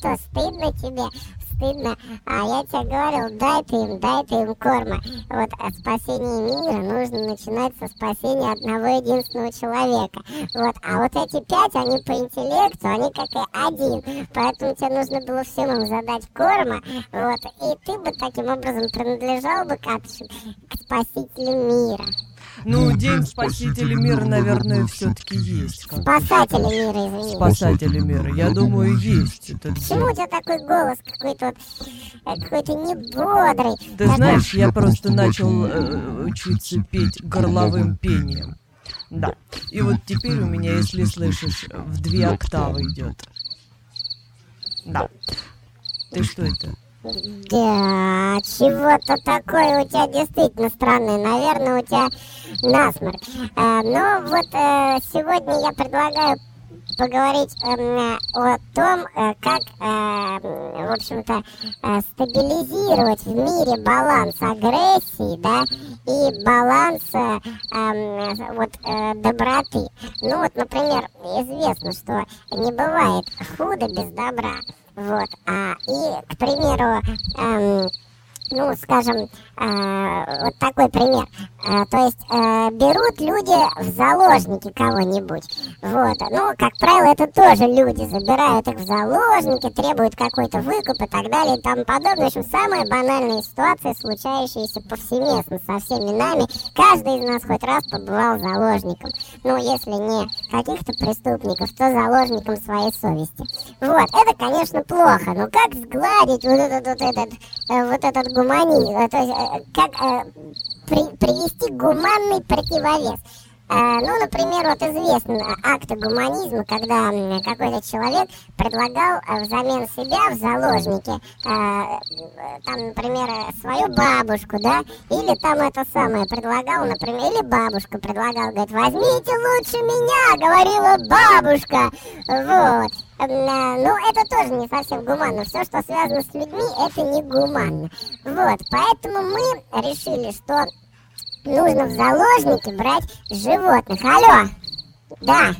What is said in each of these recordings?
что, стыдно тебе? Стыдно. А я тебе говорил, дай ты им корма. Вот спасение мира нужно начинать со спасения одного единственного человека. Вот, а вот эти 5, они по интеллекту, они как и один. Поэтому тебе нужно было всем им задать корма. Вот, и ты бы таким образом принадлежал бы к спасителю мира. Ну, День Спасителя мира, наверное, все-таки есть. Спасатели мира, извини. Спасатели мира, я думаю, есть этот Почему у день. тебя такой голос какой-то какой-то небодрый? Ты знаешь, я просто начал учиться петь горловым пением. Да. И вот теперь у меня, если слышишь, в 2 октавы идет. Да. Ты что это? Да, чего-то такое у тебя действительно странное. Наверное, у тебя насморк. Но вот сегодня я предлагаю поговорить о том, как, в общем-то, стабилизировать в мире баланс агрессии, да, и баланс доброты. Ну вот, например, известно, что не бывает худа без добра. Вот, и, к примеру, ну, скажем, вот такой пример. То есть берут люди в заложники кого-нибудь. Вот. Ну, как правило, это тоже люди. Забирают их в заложники, требуют какой-то выкуп и так далее и тому подобное. В общем, самая банальная ситуация, случающаяся повсеместно со всеми нами. Каждый из нас хоть раз побывал заложником. Ну, если не каких-то преступников, то заложником своей совести. Вот. Это, конечно, плохо. Но как сгладить вот этот гуманизм? То есть, как привести гуманный противовес. Ну, например, вот известен акт гуманизма, когда какой-то человек предлагал взамен себя в заложники, там, например, свою бабушку, да, или там это самое предлагал, например, или бабушка предлагала, говорит, возьмите лучше меня, говорила бабушка, вот. Ну, это тоже не совсем гуманно. Все, что связано с людьми, это не гуманно. Вот, поэтому мы решили, что нужно в заложники брать животных. Алло! Да.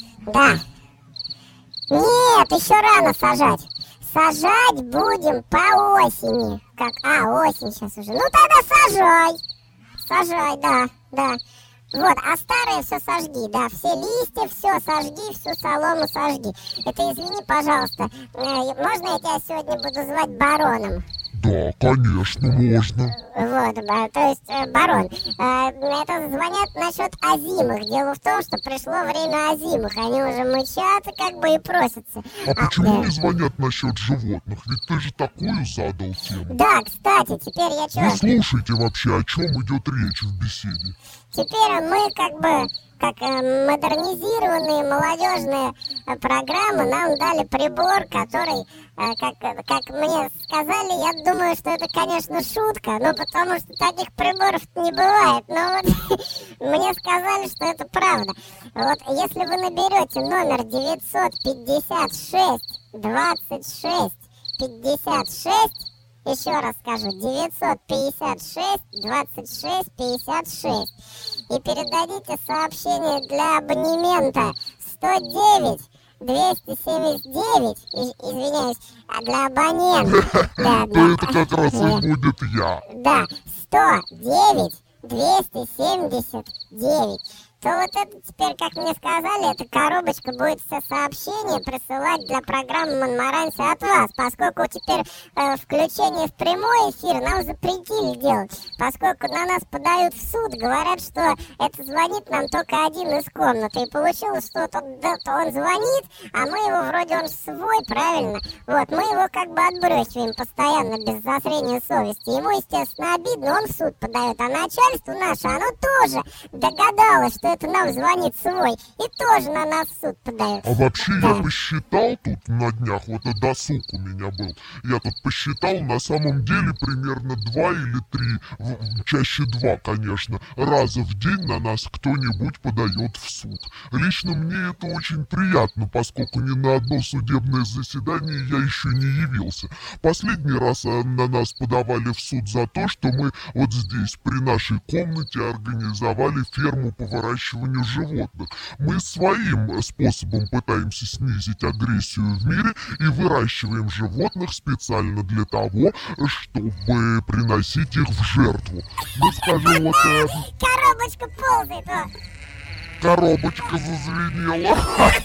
Нет, еще рано сажать. Сажать будем по осени. Осень сейчас уже. Ну, тогда сажай, да. Вот, а старые все сожги, да, все листья, все сожги, всю солому сожги. Это, извини, пожалуйста, можно я тебя сегодня буду звать бароном? Да, конечно, можно. Вот, то есть, барон, это звонят насчет озимых. Дело в том, что пришло время озимых. Они уже мычат как бы и просятся. А почему не звонят насчет животных? Ведь ты же такую задал тему. Да, кстати, теперь я что? Вы слушайте вообще, о чем идет речь в беседе. Теперь мы как модернизированные молодежные программы нам дали прибор, который, как мне сказали, я думаю, что это, конечно, шутка, но потому что таких приборов не бывает. Но вот мне сказали, что это правда. Вот если вы наберете номер 956 26 56, еще раз скажу, 956 26 56, и передадите сообщение для абонемента 109 279, извиняюсь, для абонента. То это как раз и будет я. Да, 109 279. То вот это теперь, как мне сказали, эта коробочка будет все сообщения присылать для программы «Монмаранси» от вас, поскольку теперь включение в прямой эфир нам запретили делать, поскольку на нас подают в суд, говорят, что это звонит нам только один из комнаты, и получилось, что он звонит, а мы его вроде он свой, правильно? Вот, мы его как бы отбрасываем постоянно без зазрения совести. Ему, естественно, обидно, он в суд подает, а начальство наше, оно тоже догадалось, что это нам звонит свой, и тоже на нас в суд подает. А вообще я посчитал тут на днях, вот досуг у меня был, я тут посчитал, на самом деле примерно 2 или 3, чаще 2, конечно, раза в день на нас кто-нибудь подает в суд. Лично мне это очень приятно, поскольку ни на одно судебное заседание я еще не явился. Последний раз на нас подавали в суд за то, что мы вот здесь, при нашей комнате, организовали ферму по выращиванию выращиванию животных. Мы своим способом пытаемся снизить агрессию в мире и выращиваем животных специально для того, чтобы приносить их в жертву. Мы скажем, вот Коробочка ползает, о. коробочка зазвенела,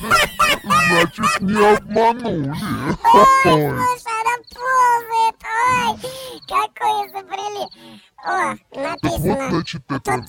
значит, не обманули. Ой, слушай, она ползает, ой, какой изобрели. О, Так вот, написано. значит, Тут это...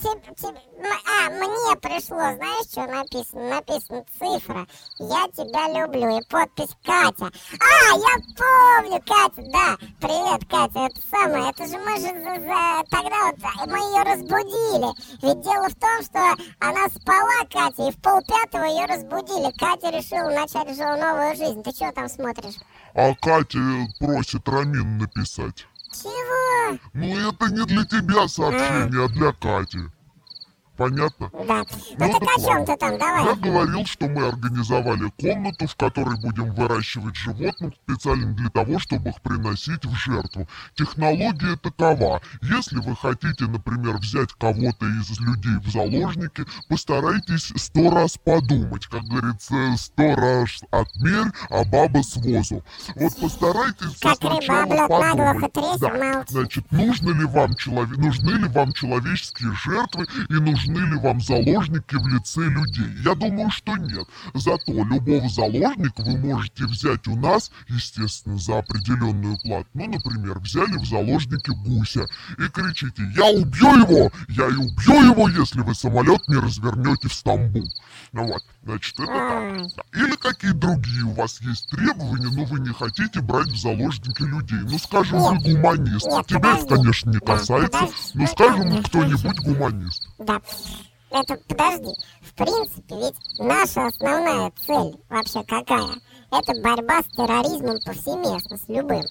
мне пришло, знаешь, что написано? Написано цифра. Я тебя люблю. И подпись Катя. Я помню, Катя, да. Привет, Катя, это самое. Это же мы же тогда вот мы ее разбудили. Ведь дело в том, что она спала, Катя, и в 4:30 ее разбудили. Катя решила начать же новую жизнь. Ты что там смотришь? А Катя просит Рамин написать. Чего? Ну, это не для тебя сообщение, а для Кати. Понятно? Да. Ну так так о вот. чем ты там? Давай. Я говорил, что мы организовали комнату, в которой будем выращивать животных специально для того, чтобы их приносить в жертву. Технология такова. Если вы хотите, например, взять кого-то из людей в заложники, постарайтесь 100 раз подумать. Как говорится, 100 раз отмерь, а баба с возу. Вот постарайтесь Как сначала рыба облет наглухо подумать. трясет, Да. молчит. Значит, нужны ли вам человеческие жертвы и нужны ли вам заложники в лице людей? Я думаю, что нет. Зато любого заложника вы можете взять у нас, естественно, за определенную плату. Ну, например, взяли в заложники гуся и кричите: «Я убью его! Я и убью его, если вы самолет не развернете в Стамбул». Ну вот, значит, это так. Да. Или какие другие у вас есть требования, но вы не хотите брать в заложники людей. Ну, скажем, вы гуманист. Нет, Тебя это, подожди. конечно, не Да, касается. подожди. Но, скажем, кто-нибудь гуманист. Да. Это, подожди, в принципе, ведь наша основная цель вообще какая? Это борьба с терроризмом повсеместно, с любыми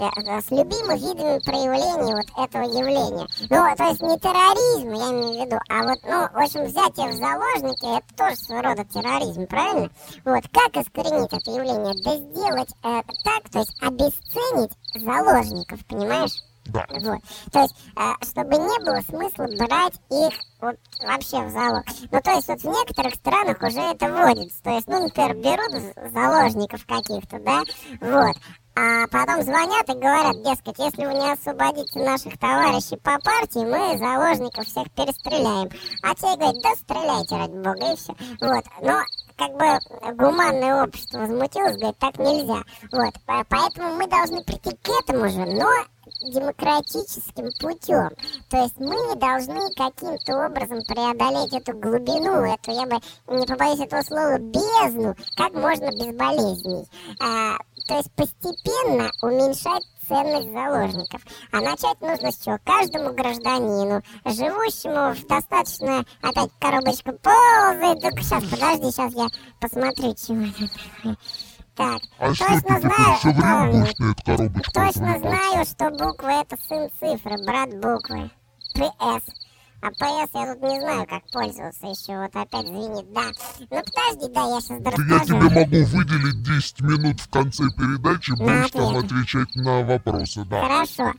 видами проявления вот этого явления. Ну, то есть не терроризм, я имею в виду, а вот, в общем, взятие в заложники, это тоже своего рода терроризм, правильно? Вот, как искоренить это явление? Да сделать так, то есть обесценить заложников, понимаешь? Да. Вот. То есть, чтобы не было смысла брать их вот вообще в залог. Ну, то есть, вот в некоторых странах уже это вводится. То есть, например, берут заложников каких-то, да, вот. А потом звонят и говорят, дескать, если вы не освободите наших товарищей по партии, мы заложников всех перестреляем. А те говорят, да стреляйте, ради бога, и все. Вот, но как бы гуманное общество возмутилось, говорит, так нельзя. Вот, поэтому мы должны прийти к этому же, но демократическим путем. То есть мы не должны каким-то образом преодолеть эту глубину, эту, я бы не побоюсь этого слова, бездну, как можно безболезней. То есть постепенно уменьшать ценность заложников. А начать нужно с чего? Каждому гражданину, живущему в достаточно... Опять коробочка ползает. Только сейчас, подожди, сейчас я посмотрю, чего это такое. Так, А что точно ты теперь все время знаю, будешь на эту коробочку точно отвлекаться? знаю, что буквы это сын цифры, брат буквы. ПС. А ПС я тут не знаю, как пользоваться еще. Вот опять звенит, да. Ну подожди, да, я сейчас Я расскажу. тебе могу выделить 10 минут в конце передачи, будешь там ответы. отвечать на вопросы, да. Хорошо.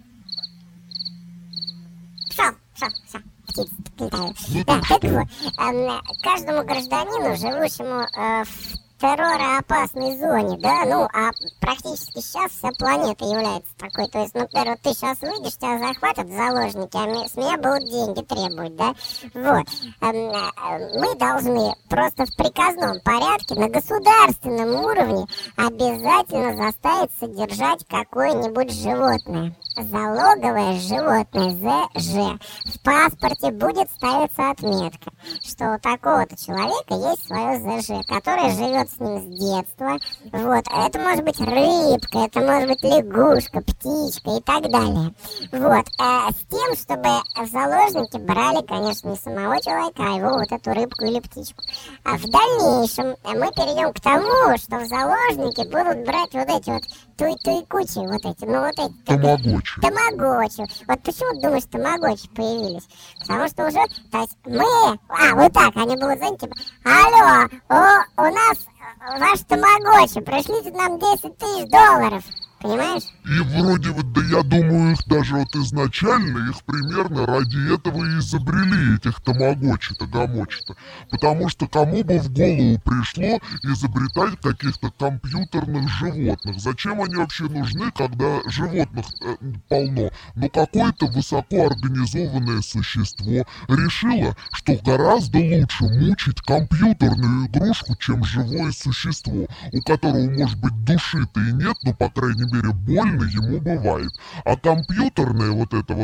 Все, птицы летают. Ну Да, так так что? вот, каждому гражданину, живущему в терророопасной зоне, да, а практически сейчас вся планета является такой. То есть, например, вот ты сейчас выйдешь, тебя захватят заложники, а с меня будут деньги требовать, да. Вот. Мы должны просто в приказном порядке на государственном уровне обязательно заставить содержать какое-нибудь животное. Залоговое животное, ЗЖ. В паспорте будет ставиться отметка, что у такого-то человека есть свое ЗЖ, которое живет с ним с детства. Вот. Это может быть рыбка, это может быть лягушка, птичка и так далее. Вот. С тем, чтобы в заложники брали, конечно, не самого человека, а его вот эту рыбку или птичку. А в дальнейшем мы перейдем к тому, что в заложники будут брать вот эти вот туй-кучи, вот эти, вот эти. Тамагочи. Вот почему думаешь, тамагочи появились? Потому что уже, то есть мы, вот так, они будут звонить, типа, алло, у нас ваш тамагочи, пришлите нам $10 000. Понимаешь? И вроде вот, да я думаю, их даже вот изначально, их примерно ради этого и изобрели, этих тамагочи-то. Потому что кому бы в голову пришло изобретать каких-то компьютерных животных? Зачем они вообще нужны, когда животных полно? Но какое-то высокоорганизованное существо решило, что гораздо лучше мучить компьютерную игрушку, чем живое существо, у которого, может быть, души-то и нет, но, по крайней мере, больно ему бывает. А компьютерное вот это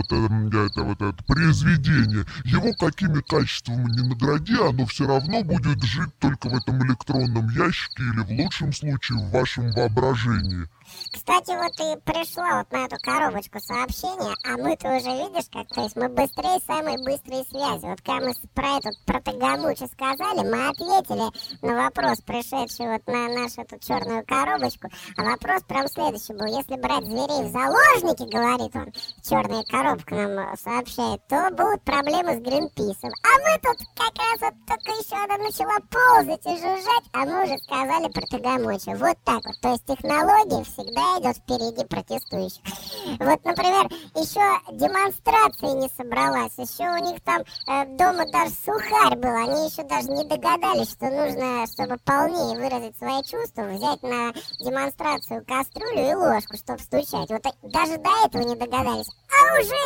произведение, его какими качествами не награди, оно все равно будет жить только в этом электронном ящике или, в лучшем случае, в вашем воображении. Кстати, вот и пришло вот на эту коробочку сообщение, а мы-то уже видишь как, то есть мы быстрее самой быстрой связи. Вот когда мы про этот протагамучи сказали, мы ответили на вопрос, пришедший вот на нашу эту черную коробочку, а вопрос прям следующий был. Если брать зверей в заложники, говорит он, черная коробка нам сообщает, то будут проблемы с Гринписом. А мы тут как раз вот только еще она начала ползать и жужжать, а мы уже сказали протагамучи. Вот так вот, то есть технологии всегда идет впереди протестующих. Вот, например, еще демонстрация не собралась, еще у них там дома даже сухарь был, они еще даже не догадались, что нужно, чтобы полнее выразить свои чувства, взять на демонстрацию кастрюлю и ложку, чтобы стучать. Вот даже до этого не догадались, а уже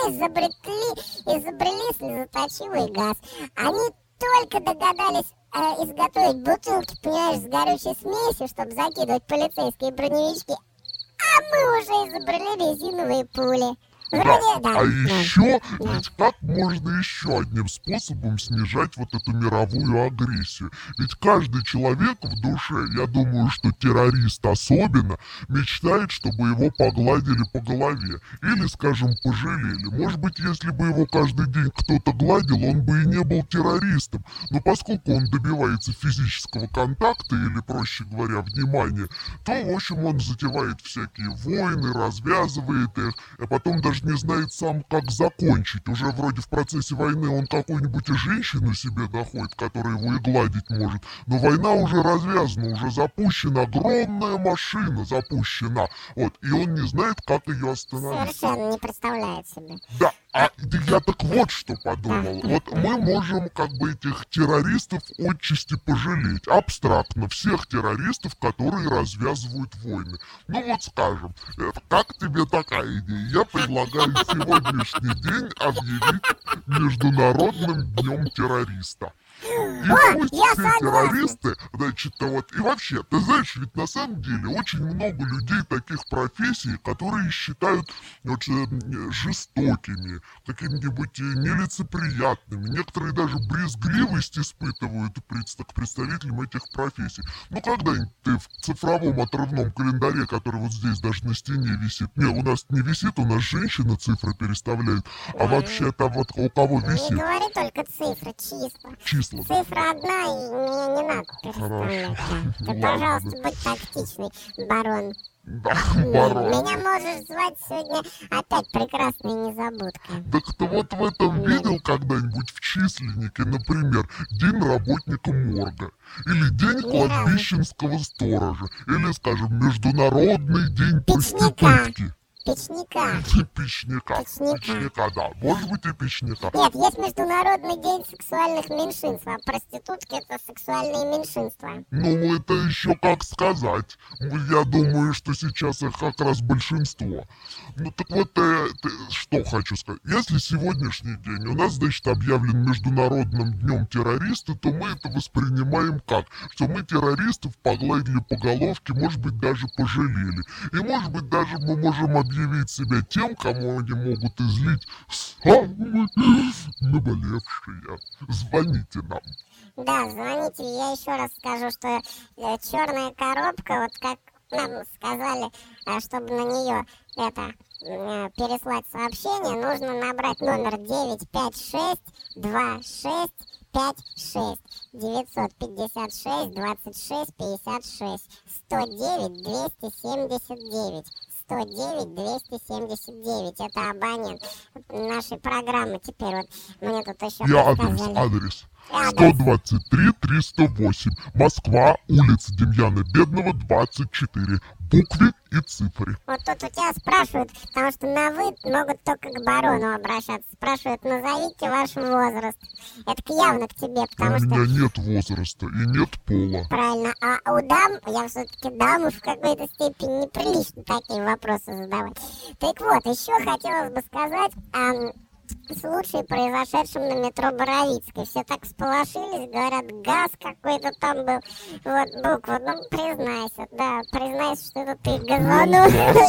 изобрели слезоточивый газ. Они только догадались изготовить бутылки, понимаешь, с горючей смесью, чтобы закидывать полицейские броневички. А мы уже изобрели резиновые пули. Вроде, да. А еще, ведь как можно еще одним способом снижать вот эту мировую агрессию? Ведь каждый человек в душе, я думаю, что террорист особенно, мечтает, чтобы его погладили по голове. Или, скажем, пожалели. Может быть, если бы его каждый день кто-то гладил, он бы и не был террористом. Но поскольку он добивается физического контакта, или, проще говоря, внимания, то, в общем, он затевает всякие войны, развязывает их, а потом даже не знает сам, как закончить. Уже вроде в процессе войны он какую-нибудь и женщину себе находит, которая его и гладить может. Но война уже развязана, уже запущена, огромная машина запущена. Вот, и он не знает, как ее остановить. Совершенно не представляет себе. Да, я так вот что подумал. Вот мы можем как бы этих террористов отчасти пожалеть. Абстрактно. Всех террористов, которые развязывают войны. Ну вот скажем, как тебе такая идея? Я предлагаю сегодняшний день объявить Международным днем террориста. И пусть все террористы, значит, вот, и вообще, ты знаешь, ведь на самом деле очень много людей таких профессий, которые считают вот, жестокими, какими-нибудь нелицеприятными. Некоторые даже брезгливость испытывают к представителям этих профессий. Ну, когда-нибудь ты в цифровом отрывном календаре, который вот здесь даже на стене висит, не, у нас не висит, у нас женщина цифры переставляет, а вообще-то вот у кого висит? Не говори только цифры, числа. Цифра одна, и мне не надо переставлять. Ты, пожалуйста, будь тактичный, барон. Да, барон. Меня можешь звать сегодня опять прекрасная незабудка. Так ты вот в этом видел когда-нибудь в численнике, например, День работника морга, или День кладбищенского сторожа, или, скажем, Международный день проститутки? Печника, да. Может быть и печника. Нет, есть Международный день сексуальных меньшинств, а проститутки — это сексуальные меньшинства. Ну, это еще как сказать. Я думаю, что сейчас их как раз большинство. Ну, так вот, что хочу сказать. Если сегодняшний день у нас, значит, объявлен Международным днем террориста, то мы это воспринимаем как? Что мы террористов погладили по головке, может быть, даже пожалели. И, может быть, даже мы можем объявить себя тем, кому они могут излить самые наболевшие. Звоните нам. Да, звоните. Я еще раз скажу, что черная коробка, вот как нам сказали, чтобы на нее переслать сообщение, нужно набрать номер 956-2656 956 26 56 109 279 109 279. Это абонент нашей программы. Теперь вот мне тут еще адрес. 123-308. Москва, улица Демьяна Бедного, 24. Букве и цифре. Вот тут у тебя спрашивают, потому что на «вы» могут только к барону обращаться. Спрашивают, назовите ваш возраст. Это явно к тебе, У потому что... меня нет возраста и нет пола. Правильно. А у дам, я все-таки дамы в какой-то степени неприлично такие вопросы задавать. Так вот, еще хотелось бы сказать о случае, произошедшем на метро Боровицкой. Все так всполошились, говорят, газ какой-то там был. Вот, буква, ну, признайся, да, признайся, что это ты газанул.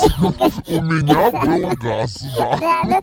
У меня был газ, да. Да, ну,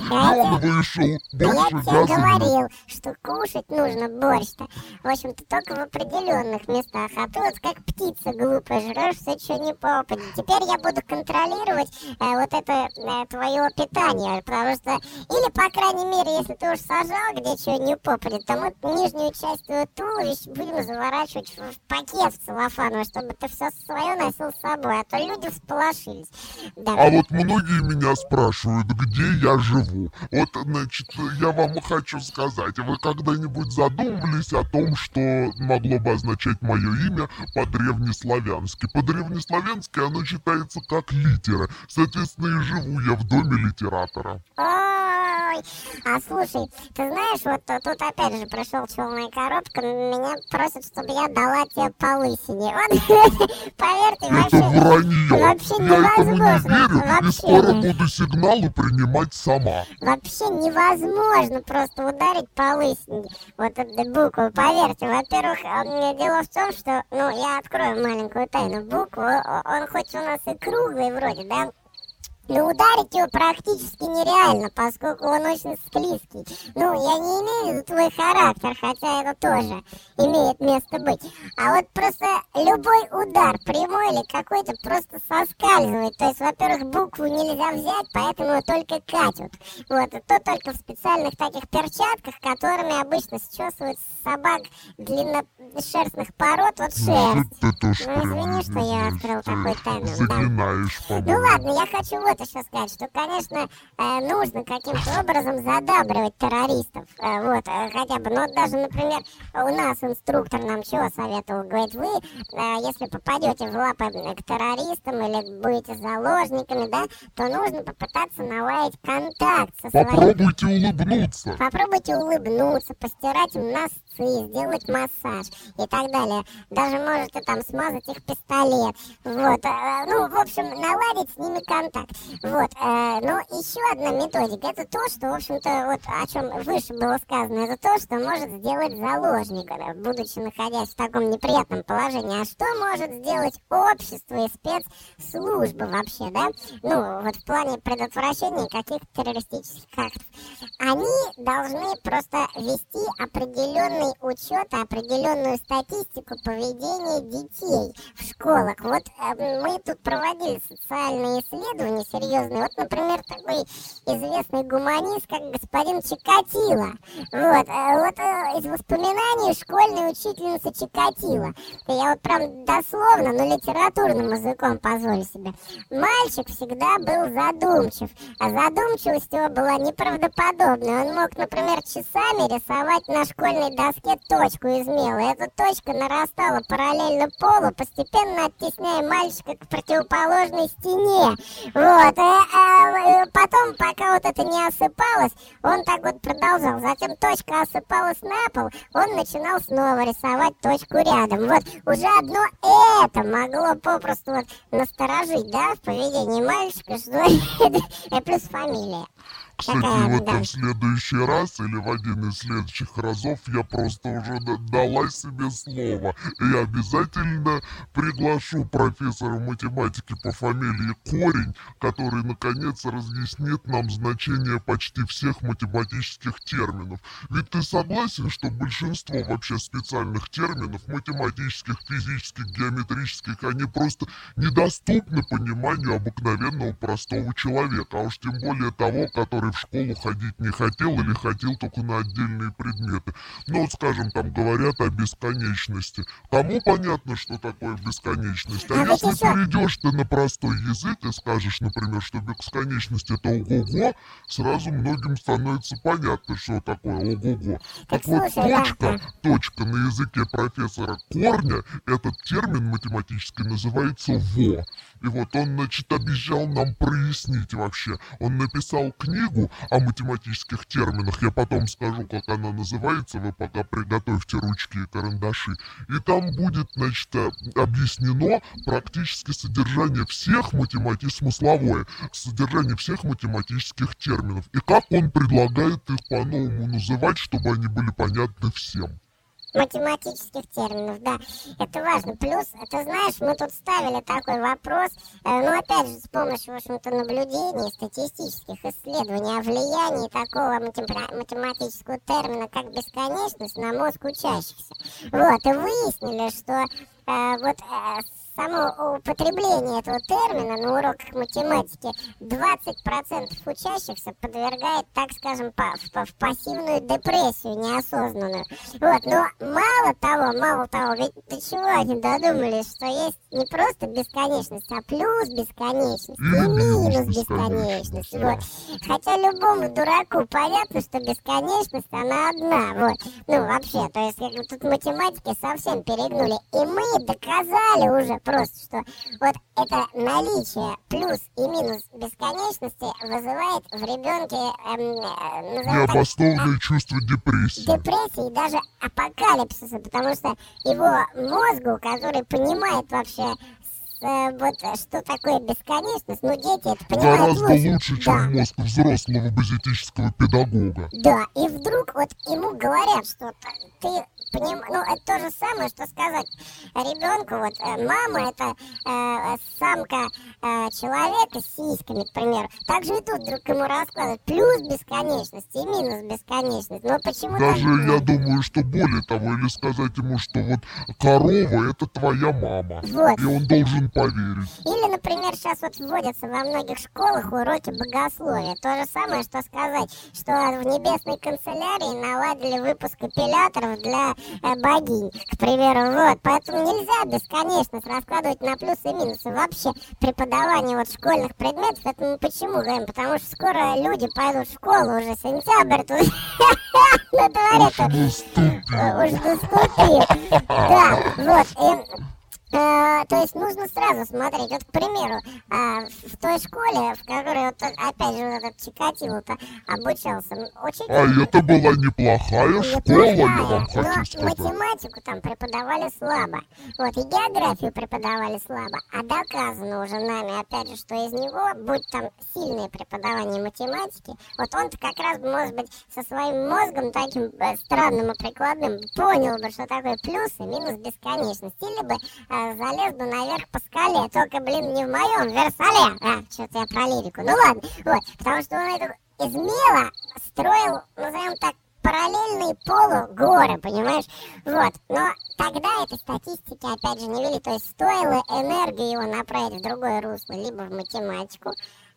И он вышел. я Больше тебе газа нет. говорил, что кушать нужно борщ-то. В общем-то, только в определенных местах. А ты вот как птица глупая, жрешь все, что не попадет. Теперь я буду контролировать вот это твое питание, потому что... Или, по крайней мере, если ты уж сажал, где чего не попадет, то мы нижнюю часть твоего туловища будем заворачивать в пакет в целлофановый, чтобы ты все свое носил с собой, а то люди всполошились. Да. А вот многие меня спрашивают, где я живу. Вот, значит, я вам хочу сказать, вы когда-нибудь задумывались о том, что могло бы означать мое имя по-древнеславянски? По-древнеславянски оно читается как литера. Соответственно, и живу я в доме литератора. Ой, а слушай, ты знаешь, вот тут опять же пришел челная коробка, меня просят, чтобы я дала тебе по лысине. Вот, поверьте, Это вранье. вообще Я этому не невозможно. верю и Вообще, скоро буду сигналы принимать сама. вообще невозможно просто ударить по лысине. Вот эту букву, поверьте. Во-первых, дело в том, что, ну, я открою маленькую тайну. Букву, он хоть у нас и круглый вроде, да? Но ударить его практически нереально, поскольку он очень склизкий. Ну, я не имею в виду твой характер, хотя это тоже имеет место быть. А вот просто любой удар, прямой или какой-то, просто соскальзывает. То есть, во-первых, букву нельзя взять, поэтому только катят. Вот, и то только в специальных таких перчатках, которыми обычно счесывают собак длинношерстных пород, вот шерсть. Ты тоже Ну, извини, что я открыл такой тайну. Да. загинаешь, Ну по-моему. ладно, я хочу вот еще сказать, что, конечно, нужно каким-то образом задабривать террористов. Хотя бы, ну, даже, например, у нас инструктор нам чего советовал? Говорит, вы, если попадете в лапы к террористам или будете заложниками, да, то нужно попытаться наладить контакт со своими... Попробуйте улыбнуться. Попробуйте улыбнуться, постирать им носы, сделать массаж и так далее. Даже можете там смазать их пистолет. Вот, ну, в общем, наладить с ними контакт. Вот, но еще одна методика, это то, что, в общем-то, вот о чем выше было сказано, это то, что может сделать заложник, будучи находясь в таком неприятном положении. А что может сделать общество и спецслужбы вообще, да? Ну, вот в плане предотвращения каких-то террористических актов. Они должны просто вести определенный учет, определенную статистику поведения детей в школах. Вот мы тут проводили социальные исследования серьезные. Вот, например, такой известный гуманист, как господин Чикатило. Вот из воспоминаний школьной учительницы Чикатило. Я вот прям дословно, но литературным языком позволю себе. Мальчик всегда был задумчив, а задумчивость его была неправдоподобной. Он мог, например, часами рисовать на школьной доске точку из мела. Эта точка нарастала параллельно полу, постепенно оттесняя мальчика к противоположной стене. Вот, потом, пока вот это не осыпалось, он так вот продолжал. Затем точка осыпалась на пол, он начинал снова рисовать точку рядом. Вот, уже одно это могло попросту вот насторожить, да, в поведении мальчика, что плюс фамилия. Кстати, Какая, вот да. в следующий раз или в один из следующих разов я просто уже дала себе слово. И обязательно приглашу профессора математики по фамилии Корень, который наконец разъяснит нам значение почти всех математических терминов. Ведь ты согласен, что большинство вообще специальных терминов, математических, физических, геометрических, они просто недоступны пониманию обыкновенного простого человека, а уж тем более того, который в школу ходить не хотел или ходил только на отдельные предметы. Ну вот, скажем, там говорят о бесконечности. Кому понятно, что такое бесконечность? А если перейдешь ты на простой язык и скажешь, например, что бесконечность это ого-го, сразу многим становится понятно, что такое ого-го. Так вот, точка на языке профессора Корня, этот термин математический называется во. И вот он, значит, обещал нам прояснить вообще. Он написал книгу о математических терминах, я потом скажу, как она называется, вы пока приготовьте ручки и карандаши. И там будет, значит, объяснено практически содержание всех смысловое, содержание всех математических терминов. И как он предлагает их по-новому называть, чтобы они были понятны всем. Математических терминов, да, это важно. Плюс, ты знаешь, мы тут ставили такой вопрос, ну, опять же, с помощью, в общем-то, наблюдений, статистических исследований о влиянии такого математического термина, как бесконечность, на мозг учащихся. Вот, и выяснили, что само употребление этого термина на уроках математики 20% учащихся подвергает, так скажем, в пассивную депрессию неосознанную. Вот, но мало того, ведь до чего они додумались, что есть не просто бесконечность, а плюс бесконечность и минус бесконечность. Вот. Хотя любому дураку понятно, что бесконечность, она одна. Вот. Ну, вообще, то есть, как бы тут математики совсем перегнули. И мы доказали уже просто, что вот это наличие плюс и минус бесконечности вызывает в ребенке необоснованное чувство депрессии. Депрессии и даже апокалипсиса, потому что его мозгу, который понимает вообще вот что такое бесконечность, ну дети это понимают гораздо лучше, чем мозг взрослого базитического педагога. Да, и вдруг вот ему говорят, что ты понимаешь, ну это то же самое, что сказать ребенку, вот мама это самка человека с сиськами, к примеру. Так же и тут вдруг ему рассказывают плюс бесконечность и минус бесконечность. Но почему даже я думаю, что более того, или сказать ему, что вот корова это твоя мама, вот. И он должен поверить. Или, например, сейчас вот вводятся во многих школах уроки богословия. То же самое, что сказать, что в небесной канцелярии наладили выпуск апелляторов для богинь, к примеру. Вот, поэтому нельзя бесконечность раскладывать на плюсы и минусы. Вообще, преподавание вот школьных предметов, это мы почему говорим? Потому что скоро люди пойдут в школу, уже сентябрь тут на дворе-то уж наступил. Да, вот, то есть нужно сразу смотреть. Вот, к примеру, в той школе, в которой, вот, опять же, вот этот Чикатило-то обучался, учитель... это была неплохая школа, я вам хочу сказать. Но математику там преподавали слабо. Вот, и географию преподавали слабо. А доказано уже нами, опять же, что из него, будь там сильное преподавание математики, вот он-то как раз, может быть, со своим мозгом таким странным и прикладным понял бы, что такое плюс и минус бесконечность. Или бы залез бы наверх по скале, только, блин, не в моем Версале. Что-то я про лирику. Ну ладно, вот, потому что он это из мела строил, назовем так, параллельные полу горы, понимаешь? Вот, но тогда этой статистики, опять же, не вели, то есть стоило энергию его направить в другое русло, либо в математику,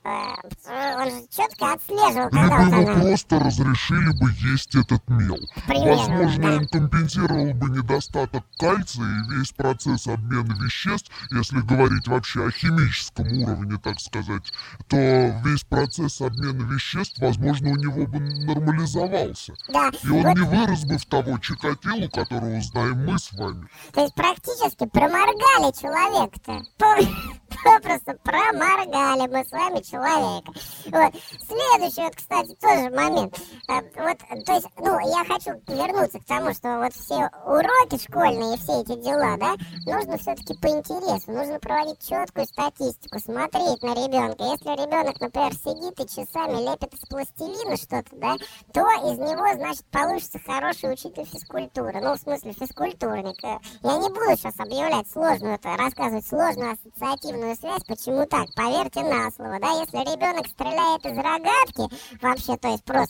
он же четко отслеживал, когда вот она... просто разрешили бы есть этот мел. Возможно, он компенсировал бы недостаток кальция и весь процесс обмена веществ, если говорить вообще о химическом уровне, так сказать, то весь процесс обмена веществ, возможно, у него бы нормализовался. Да. И он не вырос бы в того Чикатило, которого знаем мы с вами. То есть практически проморгали человека-то. Попросту проморгали мы с вами человека. Вот. Следующий, вот, кстати, тоже момент. Вот, то есть, ну, я хочу вернуться к тому, что вот все уроки школьные, все эти дела, да, нужно все-таки по интересу, нужно проводить четкую статистику, смотреть на ребенка. Если ребенок, например, сидит и часами лепит из пластилина что-то, да, то из него, значит, получится хороший учитель физкультуры. Ну, в смысле, физкультурник. Я не буду сейчас объявлять сложную, рассказывать сложную ассоциативную связь, почему так, поверьте на слово, да, если ребенок стреляет из рогатки, вообще, то есть просто, да,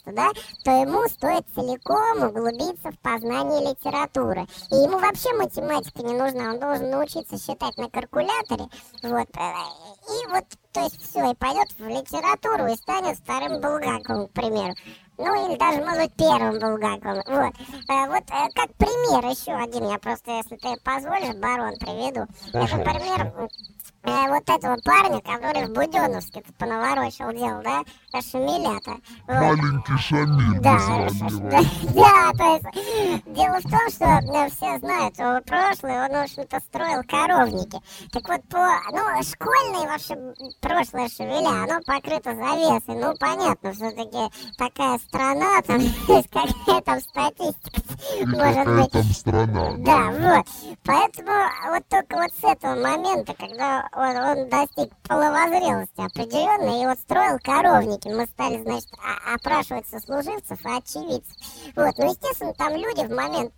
то ему стоит целиком углубиться в познание литературы. И ему вообще математика не нужна, он должен научиться считать на калькуляторе, вот, и вот, то есть все, и пойдет в литературу и станет вторым Булгаковым, к примеру. Ну, или даже, может быть, первым Булгаковым. Вот. Как пример еще один, я просто, если ты позволишь, барон, приведу. Это пример вот этого парня, который в Буденновске понаворочил дело, да? Шамилята. Вот. Маленький Шамиль Да, назвали его. да, то есть дело в том, что все знают его прошлое, он, в общем-то, строил коровники. Так вот, школьное вообще прошлое Шевеля, оно покрыто завесой. Ну, понятно, все-таки такая страна, там есть какая там статистика, может быть. Там страна. Да, вот. Поэтому вот только вот с этого момента, когда он достиг половозрелости определенной и вот строил коровники, мы стали, значит, опрашивать сослуживцев и очевидцев. Вот, ну, естественно, там люди в момент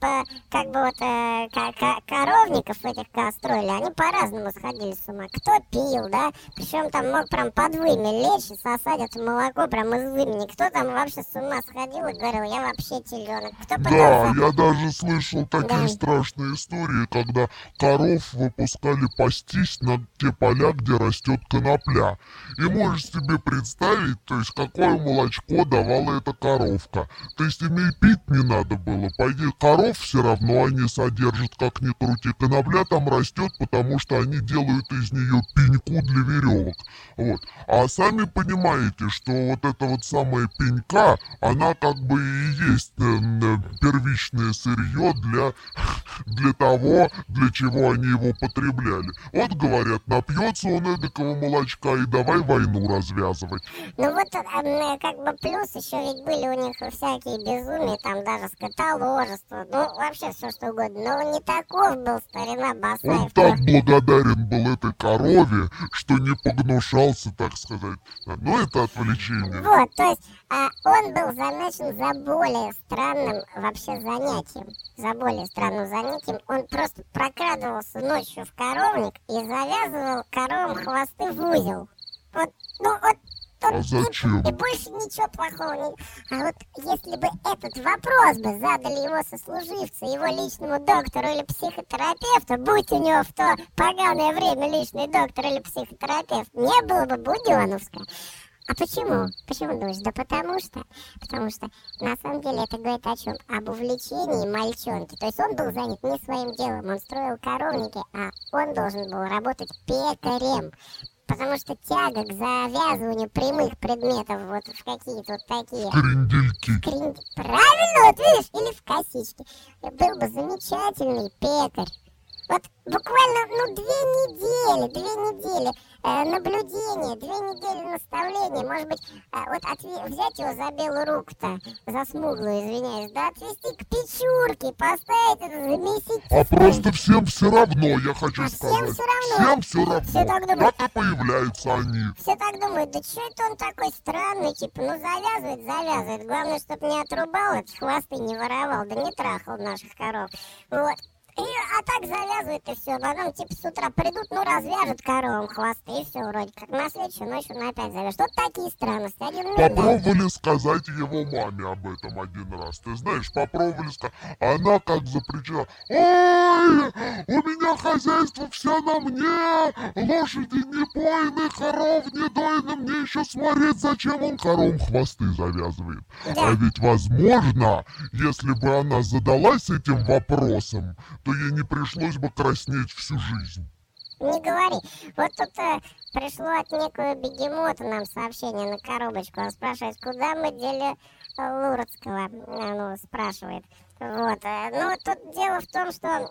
коровников этих строили, они по-разному сходили с ума. Кто пил, да, причем там мог прям под вымя лечь и сосать это молоко прям из вымени. Кто там вообще с ума сходил и говорил, я вообще теленок. Кто пытался... Да, я даже слышал такие страшные истории, когда коров выпускали пастись на те поля, где растет конопля. И можешь себе представить, то есть какое молочко давала эта коровка. То есть им и пить не надо было. Пойди, коров все равно они содержат, как ни крути. Конопля там растет, потому что они делают из нее пеньку для веревок. Вот. А сами понимаете, что вот эта вот самая пенька, она как бы и есть первичное сырье для того, для чего они его потребляли. Вот говорят, напьется он эдакого молочка и давай войну развязывать. Ну вот как бы плюс еще ведь были у них всякие безумия, там даже скотоложество, ну вообще все что угодно. Но не таков был старина Басаев. Он так благодарен был этой корове, что не погнушался, так сказать. Ну это отвлечение. Вот, то есть он был замечен за более странным вообще занятием. За более странным занятием. Он просто прокрадывался ночью в коровник и завязывал коровам хвосты в узел. Вот, ну вот. А зачем? И больше ничего плохого не... А вот если бы этот вопрос бы задали его сослуживцы, его личному доктору или психотерапевту, будь у него в то поганое время личный доктор или психотерапевт, не было бы Буденновска. А почему? Почему думаешь? Да потому что на самом деле это говорит о чем? Об увлечении мальчонки. То есть он был занят не своим делом, он строил коровники, а он должен был работать пекарем. Потому что тяга к завязыванию прямых предметов вот в какие-то вот такие... Крендельки. Правильно, вот видишь, или в косички. Был бы замечательный пекарь. Вот буквально, 2 недели наблюдения, 2 недели наставления, может быть, взять его за белую руку-то, за смуглую, извиняюсь, да, отвести к печурке, поставить это, замесить. А просто всем все равно, я хочу сказать. Всем все равно. Всем все равно. Все так думают. Так и появляются они. Все так думают, да что это он такой странный, типа, завязывает. Главное, чтобы не отрубал, эти хвосты не воровал, да не трахал наших коров. Вот. А так завязывают и все. Потом типа с утра придут, развяжут коровам хвосты и все вроде как. На следующую ночь он опять завяжет. Вот такие странности. Попробовали сказать его маме об этом один раз. Ты знаешь, попробовали сказать. Она как запричала. Ой, у меня хозяйство все на мне. Лошади не пойны, коров не дойны. Мне еще смотреть, зачем он коровам хвосты завязывает. Да. А ведь возможно, если бы она задалась этим вопросом, то ей не пришлось бы краснеть всю жизнь. Не говори. Вот тут пришло от некого бегемота нам сообщение на коробочку. Он спрашивает, куда мы дели Лурдского? Спрашивает. Вот. Тут дело в том, что...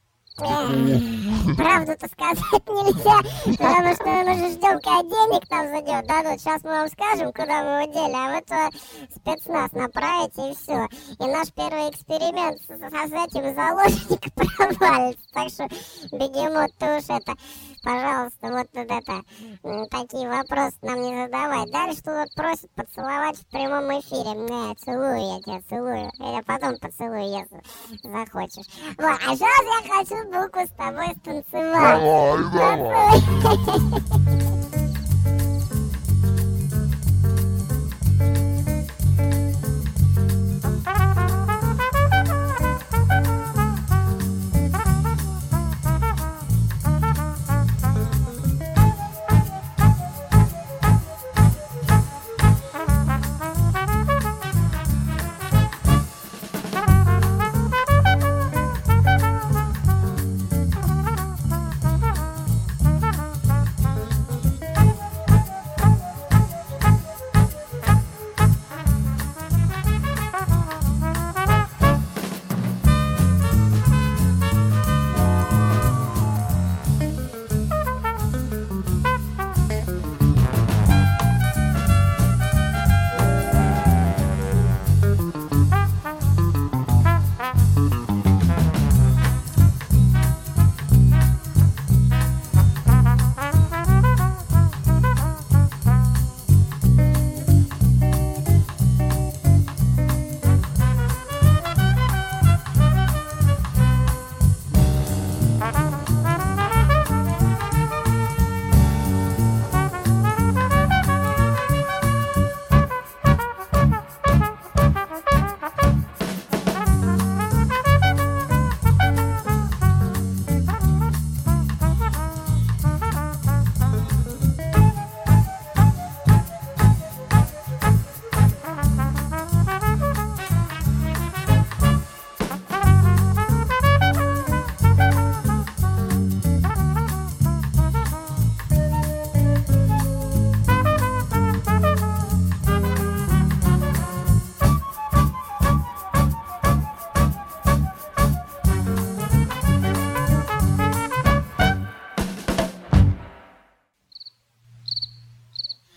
Правду-то сказать нельзя, потому что мы же ждем, когда денег нам дадут. Сейчас мы вам скажем, куда мы его дели, а вы спецназ направите и все. И наш первый эксперимент с этим заложником провалится. Так что, бегемот, ты уж пожалуйста, такие вопросы нам не задавай. Дальше просят поцеловать в прямом эфире. Целую я тебя, целую. Я потом поцелую, если захочешь. Вот, а сейчас я хочу букву с тобой станцевать. Давай.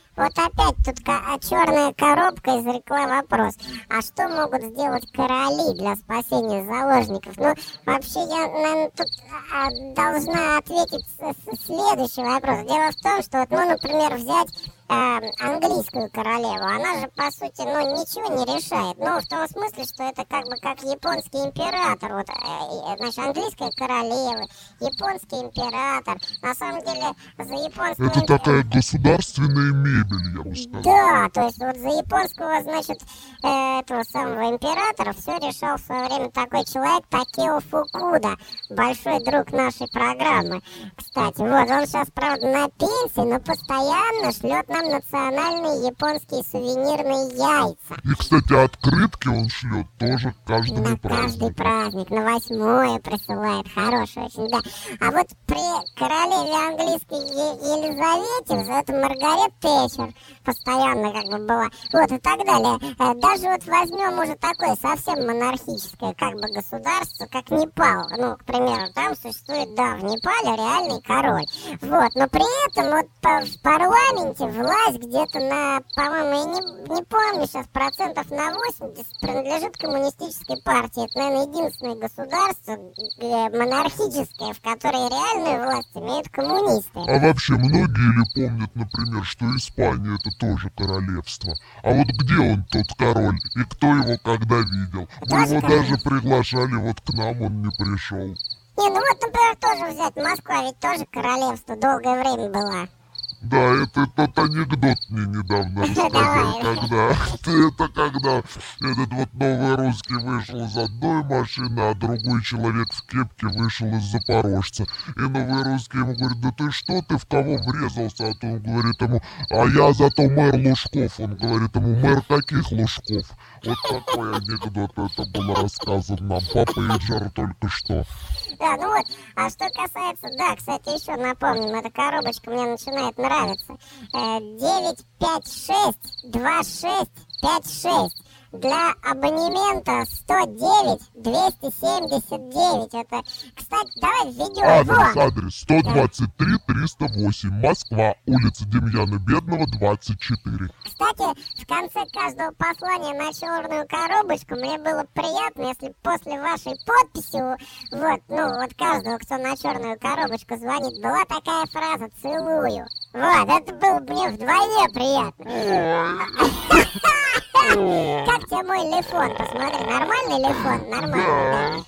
Вот опять тут черная коробка изрекла вопрос. А что могут сделать короли для спасения заложников? Ну, вообще, я, наверное, тут должна ответить следующий вопрос. Дело в том, что, вот, ну, например, взять английскую королеву, она же, по сути, ну, ничего не решает. Ну, в том смысле, что это как бы как японский император. Вот, значит, английская королева, японский император. На самом деле, за японского... Это такая государственная мебель, я бы сказал. Да, то есть вот за японского, значит, этого самого императора все решал в свое время такой человек Такео Фукуда, большой друг нашей программы. Кстати, вот он сейчас, правда, на пенсии, но постоянно шлет нам национальные японские сувенирные яйца. И, кстати, открытки он шлет тоже к каждому На празднику. каждый праздник, на 8-е присылает, хороший очень, да. А вот при королеве английской Елизавете, это Маргарет Тэтчер постоянно как бы была, вот и так далее. Даже вот возьмем уже такое совсем монархическое как бы государство, как Непал. Ну, к примеру, там существует, да, в Непале реальный король. Вот, но при этом вот в парламенте власть где-то на, по-моему, я не помню сейчас, процентов на 80 принадлежит коммунистической партии. Это, наверное, единственное государство монархическое, в которое реальную власть имеют коммунисты. А вообще, многие ли помнят, например, что Испания это тоже королевство? А вот где он, тот король? И кто его когда видел? Мы его даже приглашали, вот к нам он не пришел. Не, ну вот, например, тоже взять Москва, ведь тоже королевство долгое время была. Да, это тот анекдот мне недавно рассказали, когда этот вот новый русский вышел из одной машины, а другой человек в кепке вышел из Запорожца. И новый русский ему говорит: да ты что, ты в кого врезался? А то он говорит ему: а я зато мэр Лужков. Он говорит ему: мэр каких Лужков? Вот такой анекдот это был рассказан нам по пейджеру только что. Да, ну вот, а что касается, да, кстати, еще напомним, эта коробочка мне начинает нравиться. 9562656. Для абонемента 109-279. Это, кстати, давай введем. Адрес 123 308, Москва, улица Демьяна Бедного, 24. Кстати, в конце каждого послания на черную коробочку мне было приятно, если после вашей подписи, вот, ну, вот каждого, кто на черную коробочку звонит, была такая фраза: целую. Вот, это было мне вдвойне приятно. Как тебе мой лефон? Посмотри, нормальный лефон? Нормальный,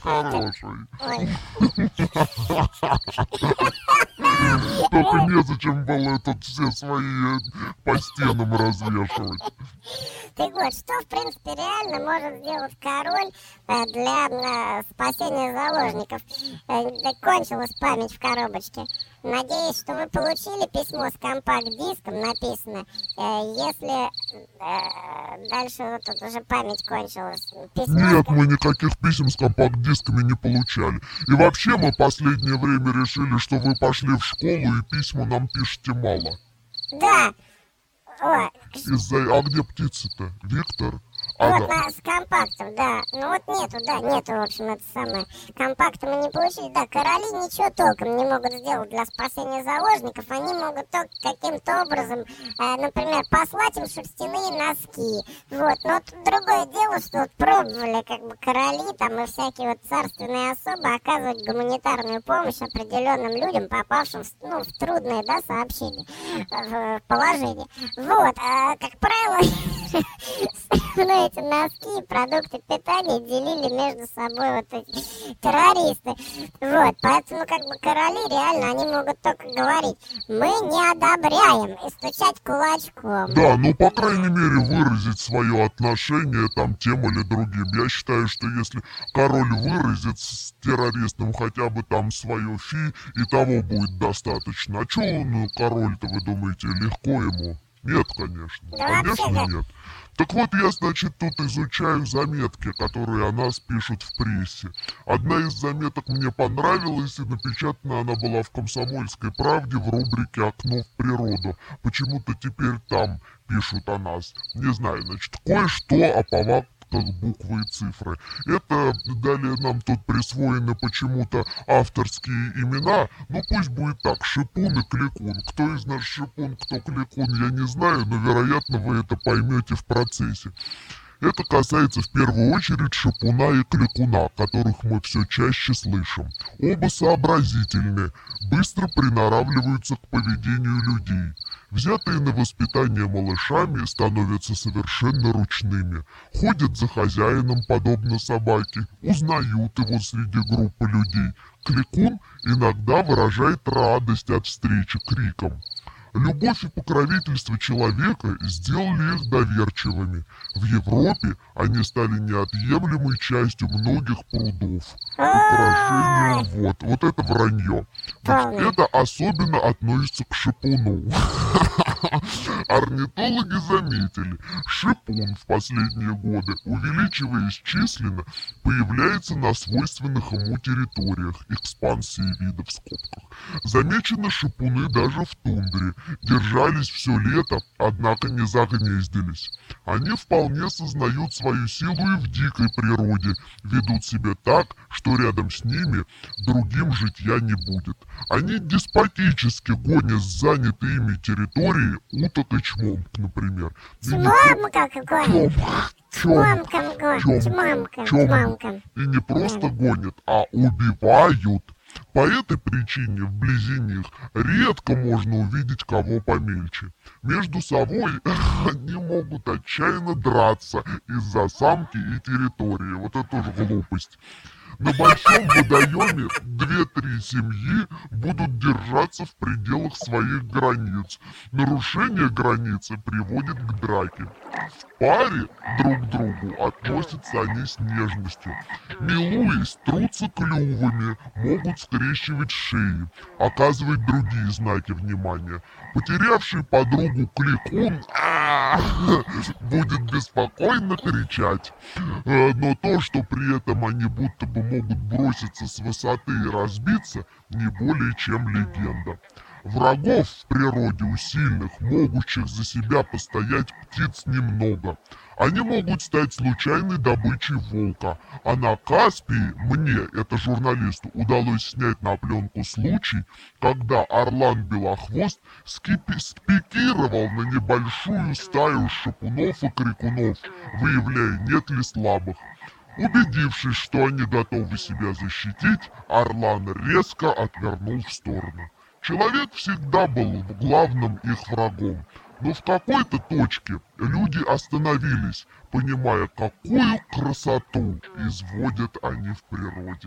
да? Хороший. Только незачем было тут все свои по стенам развешивать. Так вот, что, в принципе, реально может сделать король для спасения заложников? Кончилась память в коробочке. Надеюсь, что вы получили письмо с компакт-диском, написано. Если дальше вот тут уже память кончилась. Нет, мы никаких писем с компакт-дисками не получали. И вообще мы последнее время решили, что вы пошли в школу и письма нам пишете мало. Да. О, А где птицы-то? Виктор? вот с компактом, да. Ну вот нету, в общем, это самое. Компакта мы не получили, да. Короли ничего толком не могут сделать для спасения заложников. Они могут только каким-то образом, например, послать им шерстяные носки. Вот, но тут другое дело, что вот пробовали как бы короли там и всякие вот царственные особы оказывать гуманитарную помощь определенным людям, попавшим в трудное, да, сообщение, в положение. Вот, как правило, эти носки и продукты питания делили между собой вот эти террористы. Вот, поэтому как бы короли реально, они могут только говорить: мы не одобряем, и стучать кулачком. Да, ну по крайней мере выразить свое отношение там тем или другим. Я считаю, что если король выразит с террористом хотя бы там свое фи, и того будет достаточно. А чё король-то, вы думаете, легко ему? Нет, конечно. Да, Конечно, нет. Так вот, я, значит, тут изучаю заметки, которые о нас пишут в прессе. Одна из заметок мне понравилась, и напечатана она была в «Комсомольской правде» в рубрике «Окно в природу». Почему-то теперь там пишут о нас. Не знаю, значит, кое-что о промежутках буквы и цифры. Это далее нам тут присвоены почему-то авторские имена. Ну пусть будет так, Шипун и Кликун. Кто из нас Шипун, кто Кликун, я не знаю, но вероятно вы это поймете в процессе. Это касается в первую очередь Шипуна и Кликуна, которых мы все чаще слышим. Оба сообразительные, быстро приноравливаются к поведению людей. Взятые на воспитание малышами становятся совершенно ручными, ходят за хозяином подобно собаке, узнают его среди группы людей. Кликун иногда выражает радость от встречи криком. Любовь и покровительство человека сделали их доверчивыми. В Европе они стали неотъемлемой частью многих прудов. Украшением вот это вранье. Это особенно относится к шипуну. Орнитологи заметили, шипун в последние годы, увеличиваясь численно, появляется на свойственных ему территориях, экспансии вида в скобках. Замечены шипуны даже в тундре, держались все лето, однако не загнездились. Они вполне сознают свою силу и в дикой природе, ведут себя так, что рядом с ними другим житья не будет. Они деспотически гонят с занятой ими территории уток и чмомк, например. Чмомка какой? Чмомка. И не просто гонят, а убивают. По этой причине вблизи них редко можно увидеть кого помельче. Между собой они могут отчаянно драться из-за самки и территории. Вот это тоже глупость. На большом водоеме 2-3 семьи будут держаться в пределах своих границ. Нарушение границы приводит к драке. В паре друг к другу относятся они с нежностью. Милуясь, трутся клювами, могут скрещивать шеи, оказывать другие знаки внимания. Потерявший подругу Кликун будет беспокойно кричать. Но то, что при этом они будто бы могут броситься с высоты и разбиться, не более чем легенда. Врагов в природе у сильных, могущих за себя постоять птиц немного. Они могут стать случайной добычей волка. А на Каспии мне, это журналисту, удалось снять на пленку случай, когда орлан-белохвост спикировал на небольшую стаю шипунов и крикунов, выявляя, нет ли слабых. Убедившись, что они готовы себя защитить, орлан резко отвернул в сторону. Человек всегда был главным их врагом, но в какой-то точке люди остановились, понимая, какую красоту изводят они в природе.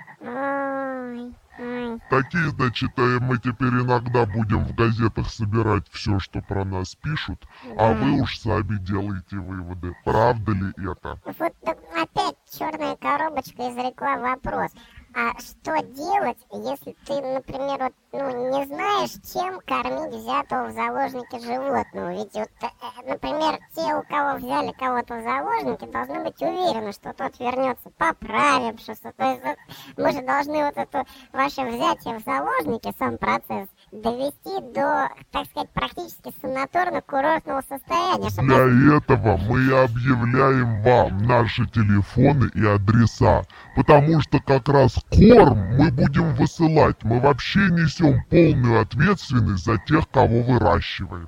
Такие, значит, мы теперь иногда будем в газетах собирать все, что про нас пишут, а вы уж сами делаете выводы, правда ли это? Вот опять черная коробочка изрекла вопрос. А что делать, если ты, например, не знаешь, чем кормить взятого в заложники животного? Ведь например, те, у кого взяли кого-то в заложники, должны быть уверены, что тот вернется поправившись. То есть мы же должны вот это ваше взятие в заложники, сам процесс, довести до, так сказать, практически санаторно-курортного состояния. Для этого мы и объявляем вам наши телефоны и адреса, потому что как раз корм мы будем высылать, мы вообще несем полную ответственность за тех, кого выращиваем.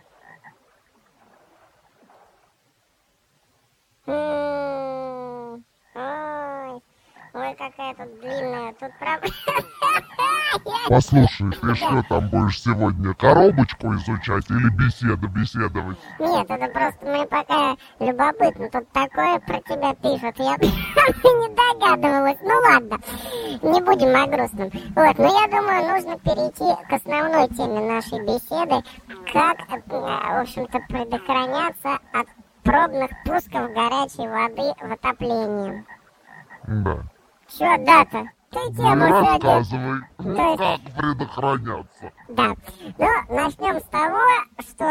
Ой, какая тут длинная, тут проблема. Послушай, ты что там будешь сегодня, коробочку изучать или беседовать? Нет, это просто мне пока любопытно, тут такое про тебя пишут, я не догадывалась. Ну ладно, не будем о грустном. Вот, но я думаю, нужно перейти к основной теме нашей беседы, как, в общем-то, предохраняться от пробных пусков горячей воды в отоплении. Да. Чё, да-то? Ты тему рассказывай, сегодня... как предохраняться. Да. Ну, начнем с того, что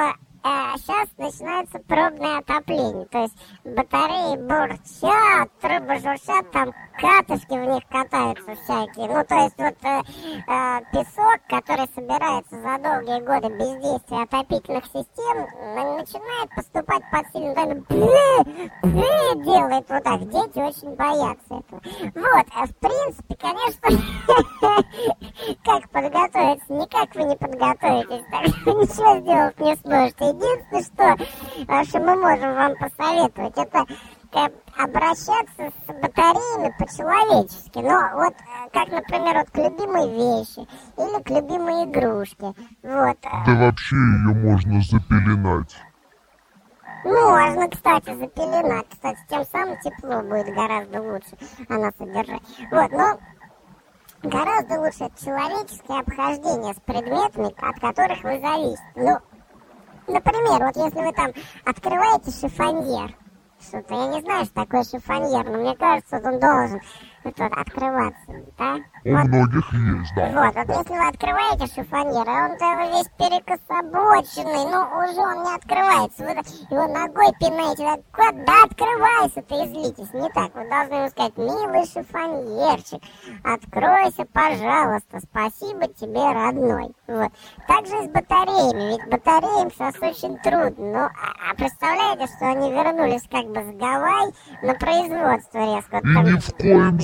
сейчас начинается пробное отопление. То есть батареи бурчат, трубы журчат, там катышки в них катаются всякие. Ну, то есть вот песок, который собирается за долгие годы бездействия отопительных систем, начинает поступать под сильным давлением. Делает вот так. Дети очень боятся этого. Вот, в принципе, конечно, как подготовиться? Никак вы не подготовитесь, так что ничего сделать не сможете. Единственное, что мы можем вам посоветовать, это обращаться с батареями по-человечески. Но вот, как, например, вот к любимой вещи или к любимой игрушке. Вот. Да вообще ее можно запеленать. Можно, кстати, запеленать. Кстати, тем самым тепло будет гораздо лучше она содержать. Вот, но гораздо лучше человеческое обхождение с предметами, от которых вы зависите. Ну, например, вот если вы там открываете шифоньер, что-то, я не знаю, что такое шифоньер, но мне кажется, он должен открываться, да? У многих есть, да. Вот если вы открываете шифоньер, а он весь перекособоченный, уже он не открывается, вы его ногой пинаете, да открывайся ты и злитесь, не так, вы должны ему сказать: милый шифоньерчик, откройся, пожалуйста, спасибо тебе, родной. Вот. Также и с батареями, ведь батареям сейчас очень трудно, а представляете, что они вернулись как бы с Гавайи на производство резко. И ни в коем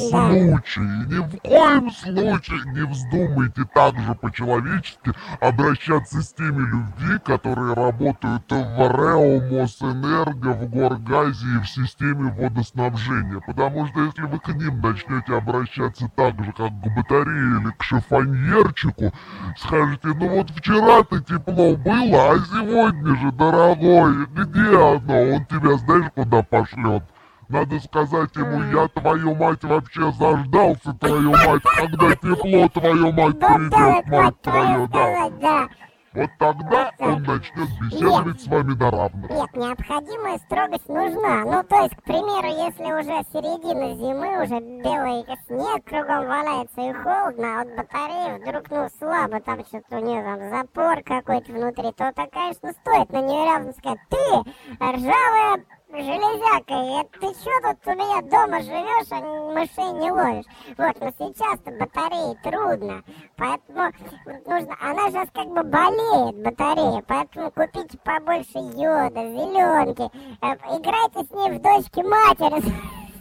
случае не вздумайте так же по-человечески обращаться с теми людьми, которые работают в РЭО, Мосэнерго, в Горгазе и в системе водоснабжения. Потому что если вы к ним начнете обращаться так же, как к батарее или к шифоньерчику, скажете: ну вот вчера-то тепло было, а сегодня же, дорогой, где оно? Он тебя знаешь куда пошлет? Надо сказать ему: я, твою мать, вообще заждался, твою мать, когда тепло, твою мать, придет, мать твою, да. Вот тогда он начнет беседовать с вами на равных. Нет, необходимая строгость нужна. Ну, то есть, к примеру, если уже середина зимы, уже белый снег кругом валяется и холодно, а вот батарея вдруг, слабо, там что-то у нее там запор какой-то внутри, то, конечно, стоит на нее рядом сказать: ты, ржавая железяка, ты что тут у меня дома живешь, а мышей не ловишь? Вот, но сейчас-то батареи трудно, поэтому нужно, она сейчас как бы болеет, батарея, поэтому купите побольше йода, зеленки, играйте с ней в дочки матери.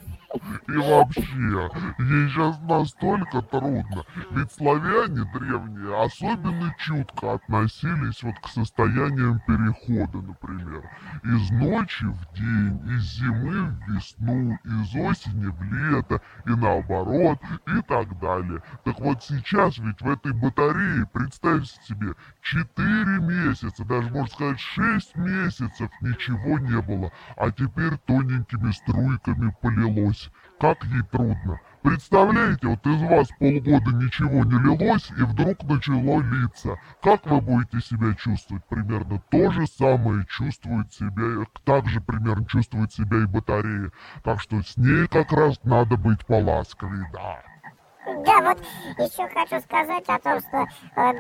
И вообще, ей сейчас настолько трудно. Ведь славяне древние особенно чутко относились вот к состояниям перехода, например. Из ночи в день, из зимы в весну, из осени в лето и наоборот и так далее. Так вот сейчас ведь в этой батарее, представьте себе, 4 месяца, даже можно сказать 6 месяцев ничего не было, а теперь тоненькими струйками полилось. Как ей трудно. Представляете, вот из вас полгода ничего не лилось, и вдруг начало литься. Как вы будете себя чувствовать? Примерно то же самое чувствует себя, так же примерно чувствует себя и батарея. Так что с ней как раз надо быть поласковее, да. Да, вот еще хочу сказать о том, что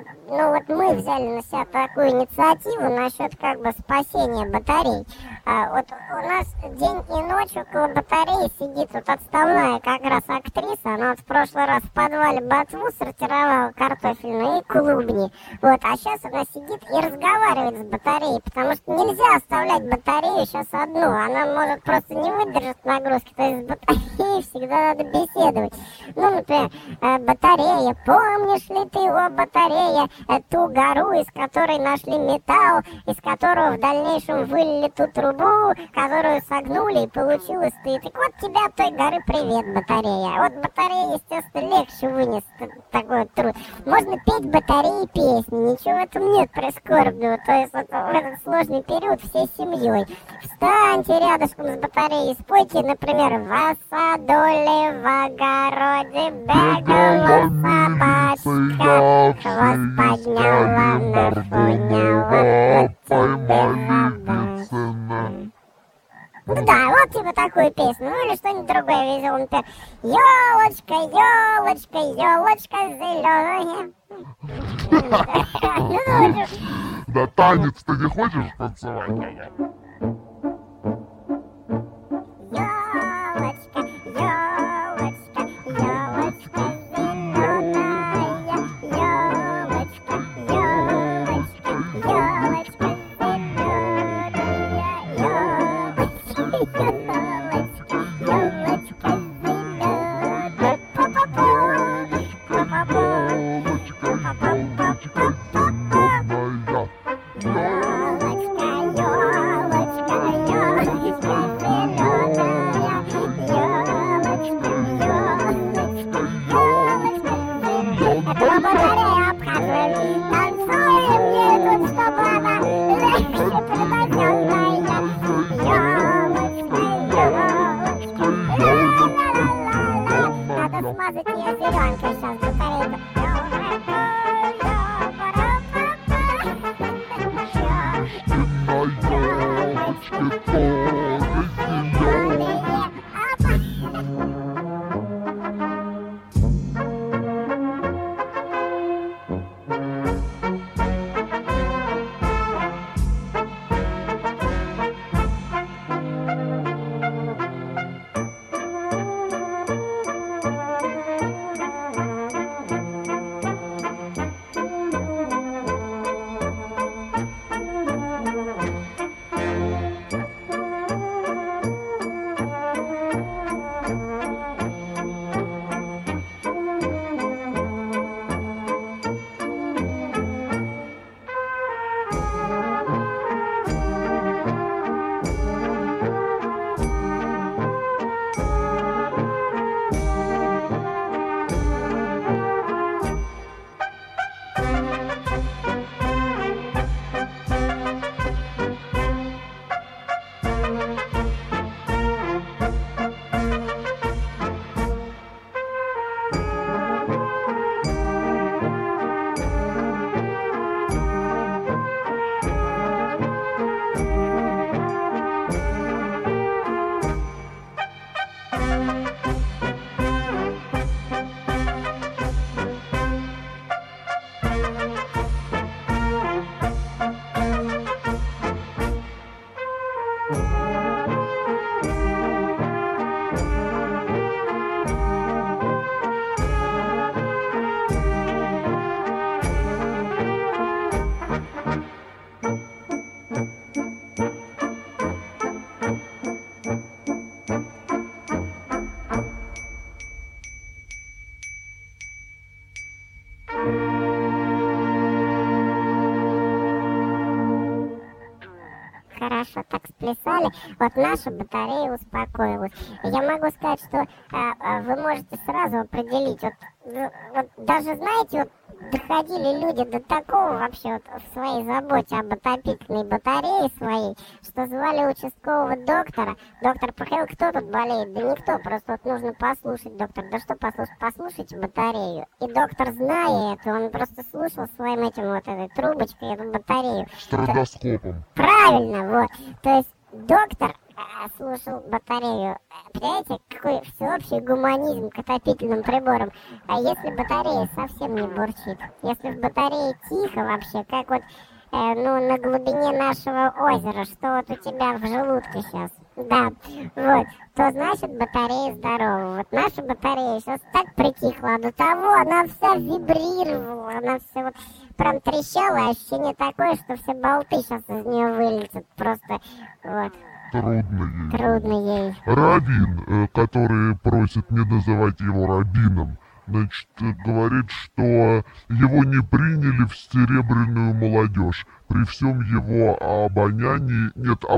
мы взяли на себя такую инициативу насчет как бы спасения батарей. Вот у нас день и ночь около батареи сидит вот отставная как раз актриса. Она вот в прошлый раз в подвале ботву сортировала картофельную и клубни. Вот, а сейчас она сидит и разговаривает с батареей, потому что нельзя оставлять батарею сейчас одну. Она может просто не выдержать нагрузки. То есть с батареей всегда надо беседовать. Ну, например, батарея, помнишь ли ты, о батарея, ту гору, из которой нашли металл, из которого в дальнейшем вылили ту трубу, которую согнули, и получилось ты. Так вот тебе от той горы привет, батарея. Вот батарея, естественно, легче вынести такой труд. Можно петь батареи песни, ничего в этом нет прискорбного. То есть вот в этот сложный период всей семьей. Встаньте рядышком с батареей, спойте, например, в саду, в огороде, бегала собачка, хвост подняла, нафуняла, поймали Вицина. Ну да, вот типа такую песню, ну или что-нибудь другое веселое, например, елочка, елочка, елочка зеленая. Да танец ты не хочешь танцевать? Ёлочка, ёлочка, ёлочка зеленая, ёлочка, ёлочка, ёлочка зеленая, ёлочка, ёлочка, ёлочка зеленая, па-па-па, па-па-па, па-па-па-па-па-па. Ёлочка, ёлочка, ёлочка зеленая, ёлочка, ёлочка, ёлочка зеленая. Это по батарее обхожу, танцуем мне тут, чтобы она легче предозённая. Ёлочка, ёлочка, ла-ла-ла-ла-ла. Надо смазать её зелёнкой сейчас батарейку. Хорошо так сплясали, вот наша батарея успокоилась. Я могу сказать, что вы можете сразу определить, вот даже, знаете, вот доходили люди до такого вообще вот в своей заботе об отопительной батарее своей, что звали участкового доктора. Доктор приходил, кто тут болеет? Да никто, просто вот нужно послушать, доктор. Да что послушать? Послушайте батарею. И доктор, зная это, он просто слушал своим этим вот этой трубочкой эту батарею. Стробоскопом. Правильно, вот. То есть доктор слушал батарею. Понимаете, какой всеобщий гуманизм к отопительным приборам. А если батарея совсем не бурчит, если в батарее тихо вообще, как вот на глубине нашего озера, что вот у тебя в желудке сейчас, да, вот, то значит батарея здорова. Вот наша батарея сейчас так притихла, до того она вся вибрировала, она вся вот прям трещала, ощущение такое, что все болты сейчас из нее вылетят, просто вот. Трудно ей. Трудно ей. Раввин, который просит не называть его Рабином, значит, говорит, что его не приняли в серебряную молодежь при всем его обаянии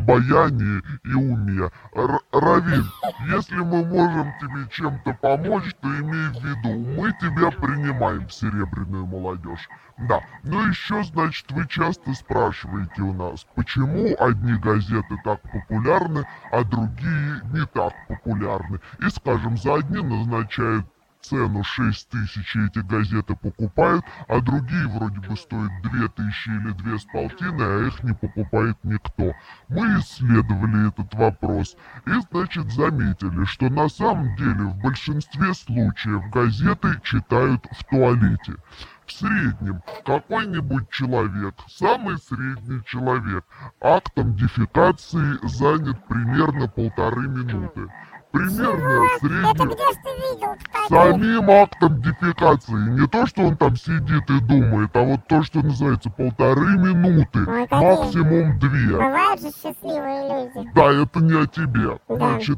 и уме. Раввин, если мы можем тебе чем-то помочь, то имей в виду, мы тебя принимаем в серебряную молодежь. Да, но еще, значит, вы часто спрашиваете у нас, почему одни газеты так популярны, а другие не так популярны. И, скажем, за одни назначают цену 6000, и эти газеты покупают, а другие вроде бы стоят 2000 или 2500, а их не покупает никто. Мы исследовали этот вопрос и, значит, заметили, что на самом деле в большинстве случаев газеты читают в туалете. в среднем какой-нибудь человек, самый средний человек, актом дефекации занят примерно 1,5 минуты. Примерно Это средний... где ж ты видел, кстати? Самим актом дефекации. Не то, что он там сидит и думает, а вот то, что называется 1,5 минуты. Ой, какие. Максимум 2. Бывают же счастливые люди. Да, это не о тебе. Да. Значит,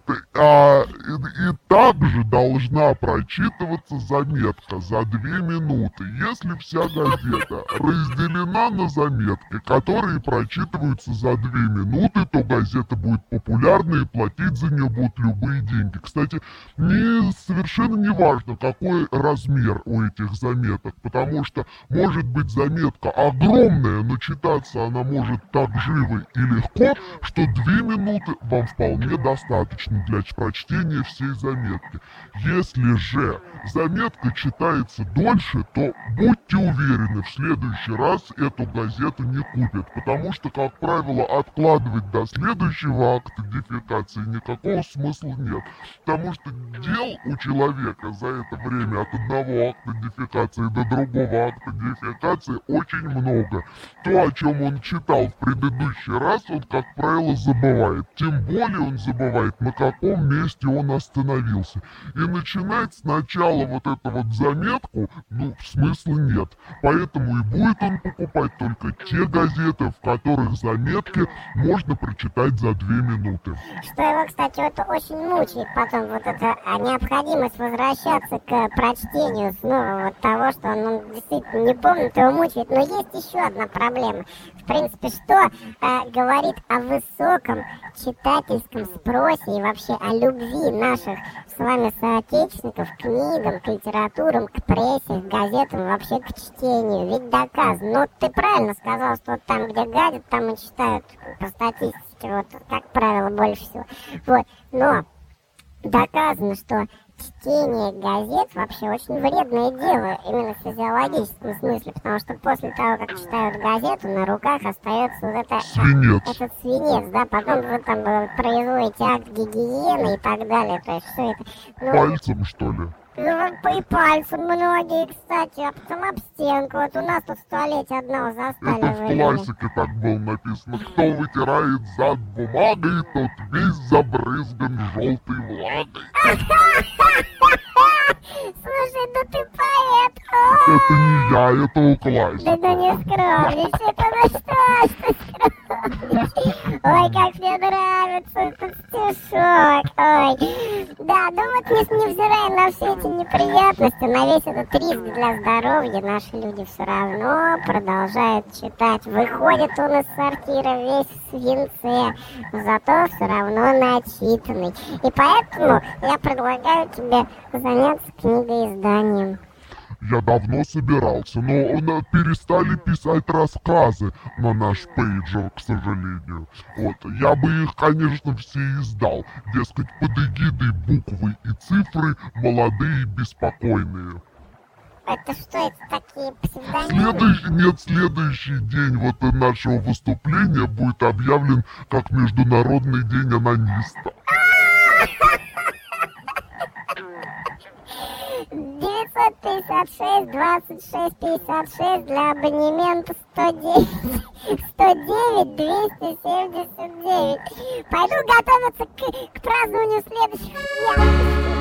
и также должна прочитываться заметка за 2 минуты. Если вся газета разделена на заметки, которые прочитываются за 2 минуты, то газета будет популярна и платить за нее будут любые деньги. Кстати, совершенно не важно, какой размер у этих заметок, потому что может быть заметка огромная, но читаться она может так живо и легко, что 2 минуты вам вполне достаточно для прочтения всей заметки. Если же заметка читается дольше, то будьте уверены, в следующий раз эту газету не купят, потому что, как правило, откладывать до следующего акта дефекации никакого смысла нет, потому что дел у человека за это время от одного акта дефекации до другого акта дефекации очень много. То, о чем он читал в предыдущий раз, он, как правило, забывает. Тем более он забывает, на каком месте он остановился. И начинать сначала вот эту вот заметку, смысла нет. Поэтому и будет он покупать только те газеты, в которых заметки можно прочитать за 2 минуты. Что его, кстати, это очень мучает потом, вот эта необходимость возвращаться к прочтению снова вот того, что он действительно не помнит, его мучает. Но есть еще одна проблема. В принципе, что говорит о высоком читательском спросе и вообще о любви наших с вами соотечественников к книгам, к литературам, к прессе, к газетам, вообще к чтению. Ведь доказано. Ну, ты правильно сказал, что там, где гадят, там и читают по статистике, вот, как правило, больше всего. Вот, но доказано, что чтение газет вообще очень вредное дело, именно в физиологическом смысле, потому что после того, как читают газету, на руках остается вот этот свинец, да, потом вы там производите акт гигиены и так далее, то есть все это... Пальцем, что ли? Ну, и пальцем многие, кстати, а потом об стенку. Вот у нас тут в туалете одного застали. Это в классике так было написано. Кто вытирает зад бумагой, тот весь забрызган желтой влагой. Слушай, да ты поэт. Это не я, это у классика. Да не скромничай, это на что скромничай. Ой, как мне нравится этот стишок. Ой. Да, ну вот невзирая на все эти неприятности, на весь этот риск для здоровья, наши люди все равно продолжают читать. Выходит он из сортира весь в свинце, но зато все равно начитанный. И поэтому я предлагаю тебе заняться книгоизданием. Я давно собирался, но перестали писать рассказы на наш пейджер, к сожалению. Вот, я бы их, конечно, все издал. Дескать, под эгидой буквы и цифры молодые и беспокойные. Это что, это такие псевдонимы? Следующий день вот нашего выступления будет объявлен как Международный день анониста. 956 26 56 для абонемента 109 109 279. Пойду готовиться к празднованию следующих дня.